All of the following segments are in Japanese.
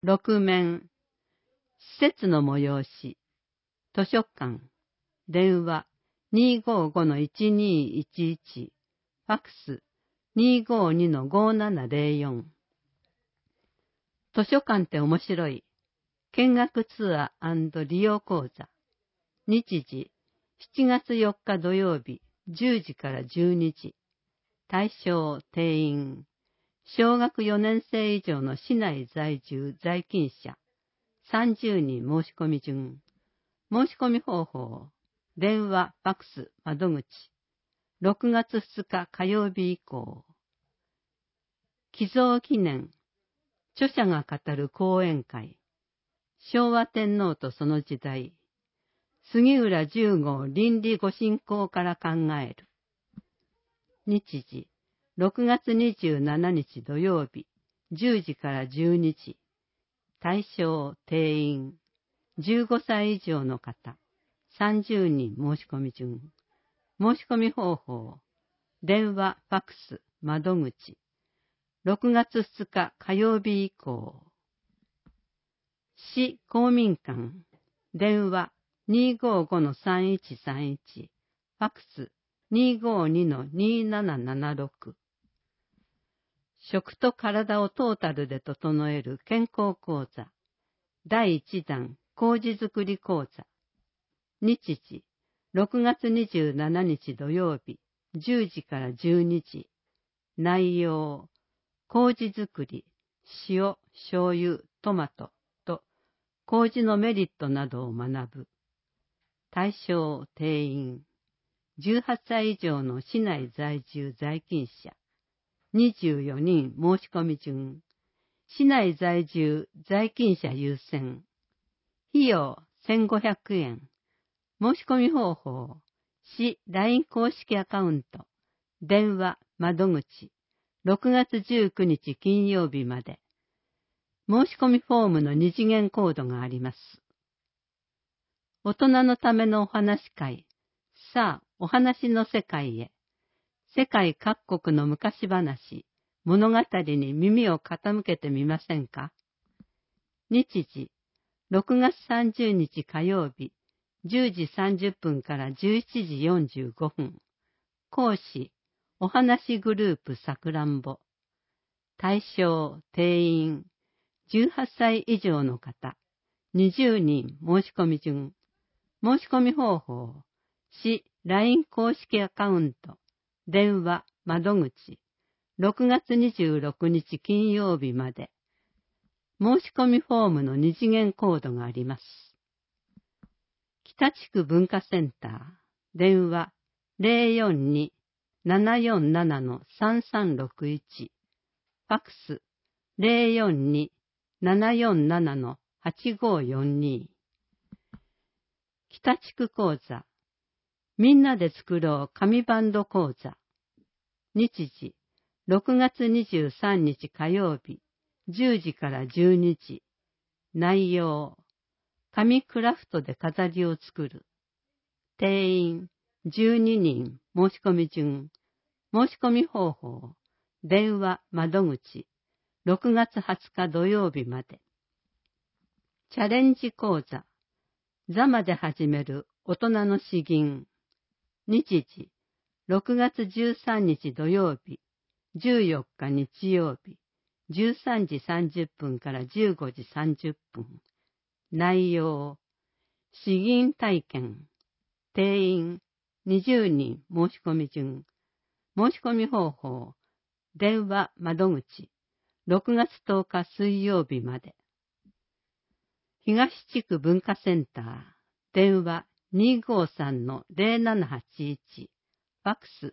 6面、施設の催し、図書館、電話255-1211、ファックス252-5704。図書館って面白い。見学ツアー&利用講座。日時、7月4日土曜日、10時から12時。対象、定員。小学4年生以上の市内在住在勤者。30人申し込み順。申し込み方法。電話、ファックス、窓口。6月2日火曜日以降。寄贈記念。著者が語る講演会。昭和天皇とその時代。杉浦十号倫理ご進講から考える。日時、6月27日土曜日、10時から12時。対象、定員。15歳以上の方。30人申し込み順。申し込み方法。電話、ファックス、窓口。6月2日火曜日以降。市公民館。電話255-3131。ファックス252-2776。食と体をトータルで整える健康講座。第1弾、麹作り講座。日時、6月27日土曜日、10時から12時。内容、麹作り、塩、醤油、トマトと麹のメリットなどを学ぶ。対象、定員。18歳以上の市内在住在勤者。24人申し込み順。市内在住在勤者優先。費用1500円。申し込み方法。市 LINE 公式アカウント。電話、窓口。6月19日金曜日まで。申し込みフォームの2次元コードがあります。大人のためのお話会。さあ、お話の世界へ。世界各国の昔話、物語に耳を傾けてみませんか？日時、6月30日火曜日、10時30分から11時45分。講師、お話グループさくらんぼ。対象、定員、18歳以上の方、20人申し込み順。申し込み方法、市 LINE 公式アカウント、電話、窓口、6月26日金曜日まで。申し込みフォームの2次元コードがあります。北地区文化センター、電話042-747-3361、ファックス042-747-8542。北地区講座、みんなで作ろう紙バンド講座。日時、6月23日火曜日、10時から12時。内容、紙クラフトで飾りを作る。定員、12人申し込み順。申し込み方法、電話、窓口。6月20日土曜日まで。チャレンジ講座、座まで始める大人の詩吟。日時、6月13日土曜日、14日日曜日、13時30分から15時30分。内容、詩吟体験。定員、20人申し込み順。申し込み方法、電話、窓口。6月10日水曜日まで。東地区文化センター、電話253-0781、ファックス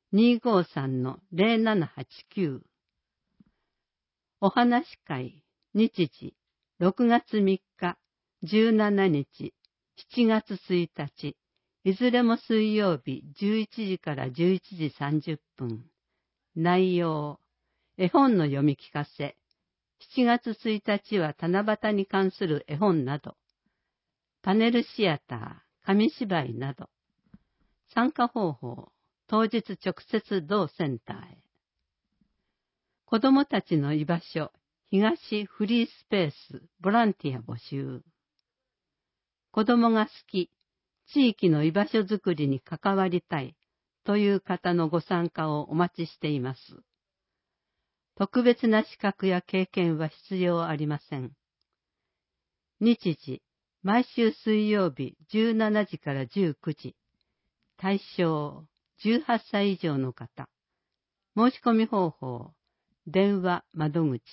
253-0789。お話会、日時、6月3日、17日、7月1日、いずれも水曜日11時から11時30分。内容、絵本の読み聞かせ。7月1日は七夕に関する絵本など。パネルシアター、紙芝居など。参加方法、当日直接同センターへ。子どもたちの居場所、 東フリースペースボランティア募集。子供が好き、地域の居場所づくりに関わりたいという方のご参加をお待ちしています。特別な資格や経験は必要ありません。日時、毎週水曜日17時から19時。対象、18歳以上の方。申し込み方法、電話窓口。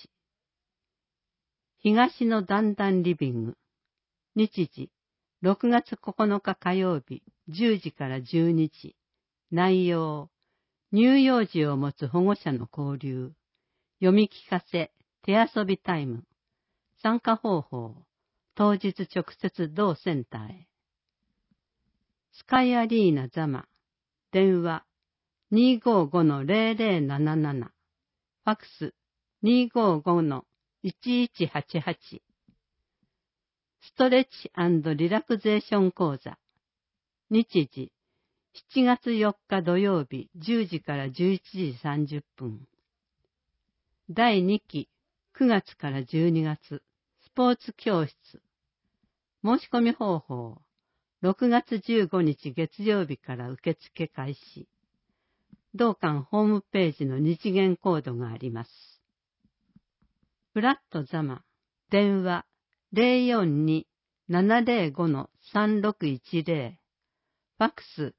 東のだんだんリビング。日時、6月9日火曜日10時から12時。内容、乳幼児を持つ保護者の交流。読み聞かせ、手遊びタイム。参加方法、当日直接同センターへ。スカイアリーナザマ。電話、255-0077。ファックス、255-1188。ストレッチ&リラクゼーション講座。日時、7月4日土曜日10時から11時30分。第2期9月から12月スポーツ教室。申し込み方法、6月15日月曜日から受付開始。同館ホームページの二次元コードがあります。フラットザマ、電話 042-705-3610。ファックス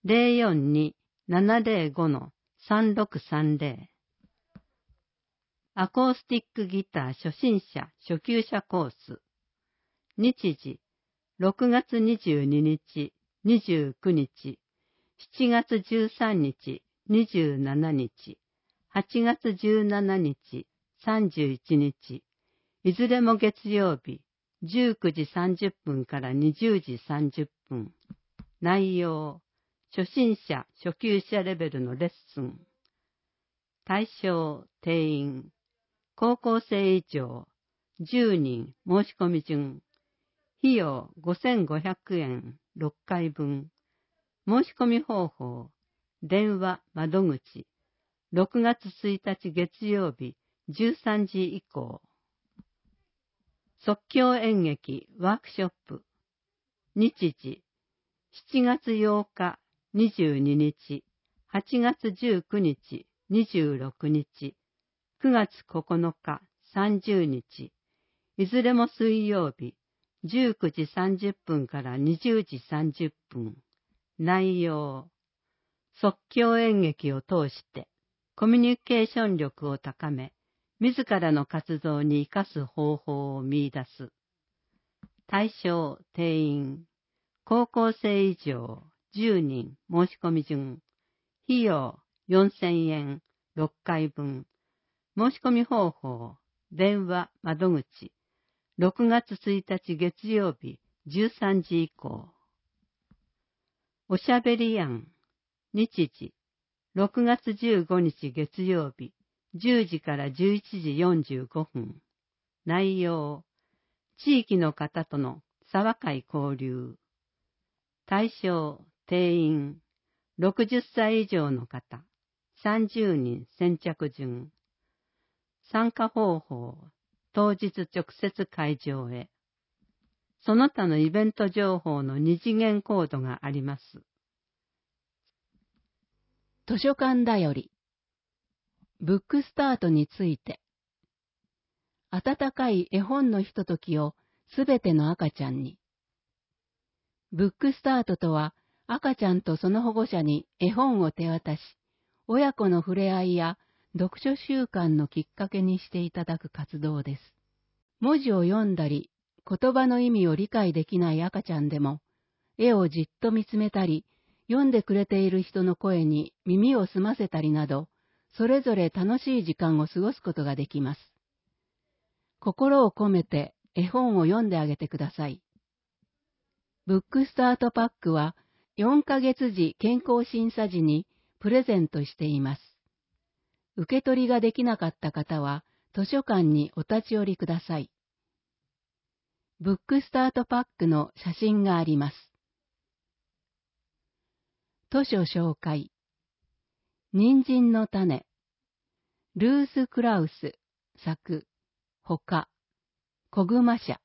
042-705-3630。アコースティックギター初心者初級者コース。日時、6月22日、29日、7月13日、27日、8月17日、31日、いずれも月曜日、19時30分から20時30分。内容、初心者、初級者レベルのレッスン。対象、定員、高校生以上、10人、申し込み順。費用、5500円、6回分。申し込み方法、電話、窓口。6月1日月曜日、13時以降。即興演劇ワークショップ。日時、7月8日、22日、8月19日、26日、9月9日、30日、いずれも水曜日、19時30分から20時30分。内容、即興演劇を通してコミュニケーション力を高め、自らの活動に生かす方法を見出す。対象、定員、高校生以上、10人、申し込み順。費用、4000円、6回分。申し込み方法、電話、窓口。6月1日月曜日、13時以降。おしゃべり案。日時、6月15日月曜日、10時から11時45分。内容、地域の方との沢会交流。対象、定員、60歳以上の方、30人先着順。参加方法、当日直接会場へ。その他のイベント情報の二次元コードがあります。 図書館だより。ブックスタートについて。温かい絵本のひとときをすべての赤ちゃんに。ブックスタートとは、赤ちゃんとその保護者に絵本を手渡し、親子の触れ合いや読書習慣のきっかけにしていただく活動です。文字を読んだり、言葉の意味を理解できない赤ちゃんでも、絵をじっと見つめたり、読んでくれている人の声に耳を澄ませたりなど、それぞれ楽しい時間を過ごすことができます。心を込めて絵本を読んであげてください。ブックスタートパックは4ヶ月時健康審査時にプレゼントしています。受け取りができなかった方は図書館にお立ち寄りください。ブックスタートパックの写真があります。図書紹介。人参の種。ルース・クラウス作。 ほか、子熊車。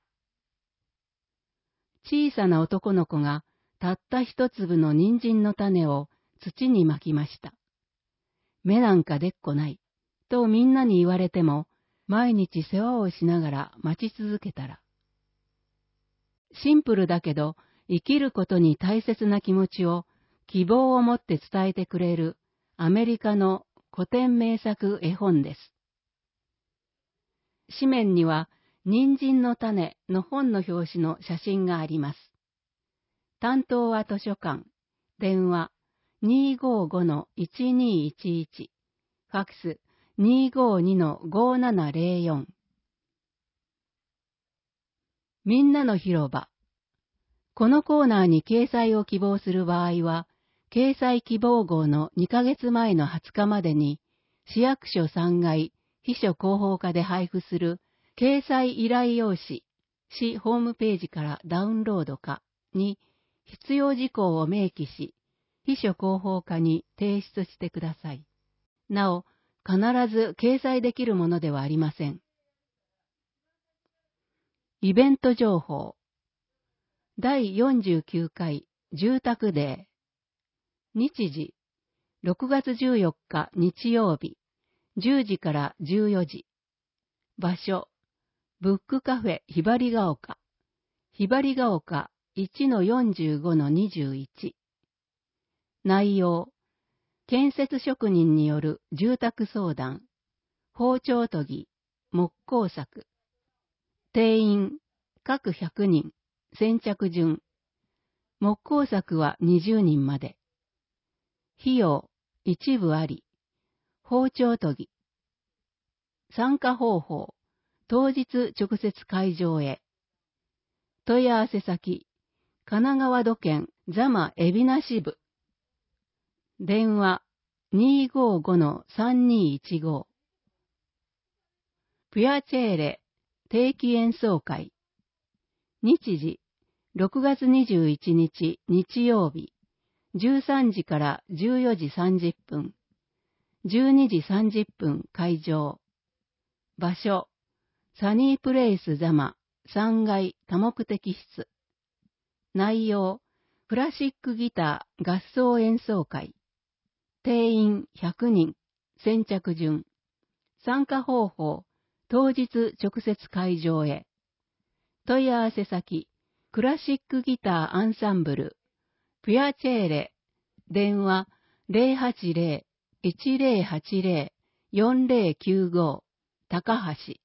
小さな男の子がたった一粒の人参の種を土にまきました。芽なんかでっこない、とみんなに言われても、毎日世話をしながら待ち続けたら。シンプルだけど、生きることに大切な気持ちを希望を持って伝えてくれるアメリカの古典名作絵本です。紙面には、人参の種の本の表紙の写真があります。担当は図書館、電話 255-1211、ファックス 252-5704。みんなの広場。このコーナーに掲載を希望する場合は、掲載希望号の2ヶ月前の20日までに、市役所3階、秘書広報課で配布する掲載依頼用紙、市ホームページからダウンロードかに必要事項を明記し、秘書広報課に提出してください。なお、必ず掲載できるものではありません。イベント情報。第49回住宅デー。日時、6月14日日曜日、10時から14時。場所、ブックカフェひばりが丘。ひばりが丘 1-45-21。内容、建設職人による住宅相談、包丁研ぎ、木工作。定員、各100人、先着順。木工作は20人まで。費用、一部あり。包丁研ぎ。参加方法、当日直接会場へ。問い合わせ先、神奈川土建座間海老名支部。電話 255-3215。ピュアチェーレ定期演奏会。日時、6月21日日曜日、13時から14時30分、12時30分会場。場所、サニープレイス座間3階多目的室。内容、クラシックギター合奏演奏会。定員100人、先着順。参加方法、当日直接会場へ。問い合わせ先、クラシックギターアンサンブル、ピュアチェーレ、電話 080-1080-4095、高橋。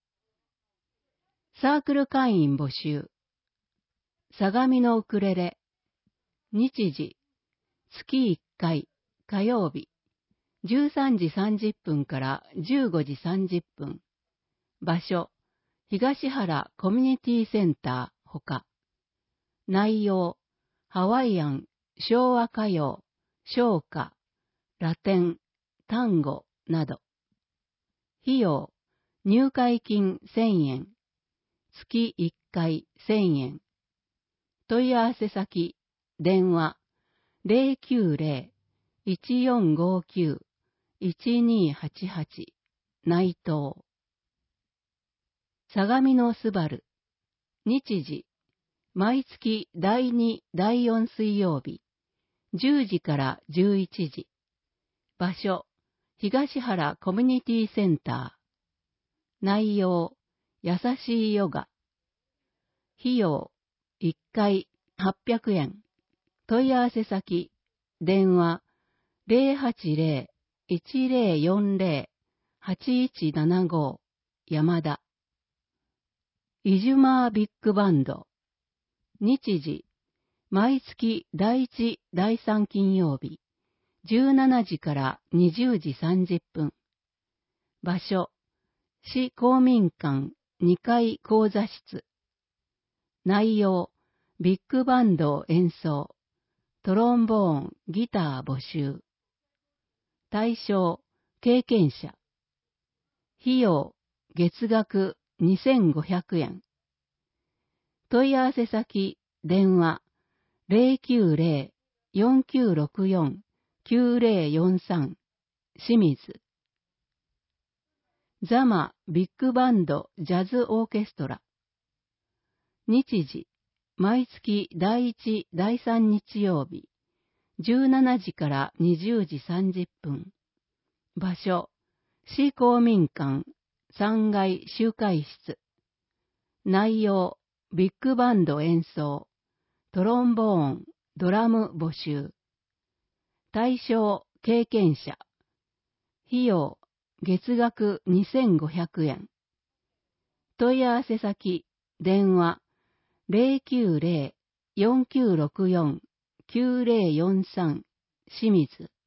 サークル会員募集。相模のウクレレ。日時、月1回、火曜日、13時30分から15時30分。場所、東原コミュニティセンターほか。内容、ハワイアン、昭和歌謡、唱歌、ラテン、単語など。費用、入会金1000円。月1回1000円。問い合わせ先、電話 090-1459-1288 内藤。相模のすばる。日時、毎月第2、第4水曜日、10時から11時。場所、東原コミュニティセンター。内容、優しいヨガ。費用、1回800円。問い合わせ先、電話080-1040-8175山田。イジュマービッグバンド。日時、毎月第1、第3金曜日、17時から20時30分。場所、市公民館2階講座室。内容、ビッグバンド演奏、トロンボーン、ギター募集。対象、経験者。費用、月額2500円。問い合わせ先、電話090-4964-9043 清水。 ザマビッグバンドジャズオーケストラ。日時、毎月第1、第3日曜日、17時から20時30分。場所、市公民館3階集会室。内容、ビッグバンド演奏、トロンボーン、ドラム募集。対象、経験者。費用、月額2500円。問い合わせ先、電話、090-4964-9043、清水。